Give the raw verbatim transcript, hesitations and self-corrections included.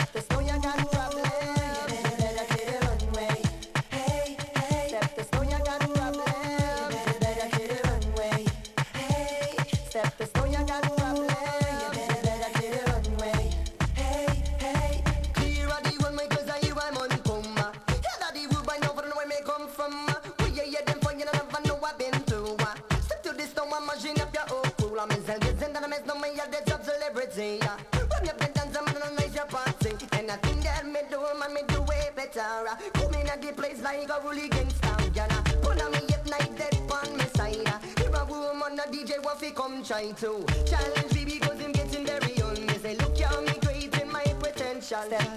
Step the snow, you got problem. You better clear the runway. Hey, hey. Step the snow, you got problem. You better clear the runway. Hey, step the snow, you got problem. You better clear the runway. Hey, hey. Clear the runway 'cause I hear I'm on coma. Yeah, that the wood by now for the way me come from. We yeah, yeah, them for you never know I've been through. Step to this stone, I'm machine up your old fool. I'm in cell, yes, and I'm no me, you're the top celebrity. Run your bed dance, I'm gonna nice your party. And I think that me do, man, me do way better. Come in at the place like a really gangsta. Pull on me at night, dead on me side. If a woman, a D J, what fi come try to challenge me because him getting very on me. Say, look how me great in my potential. Step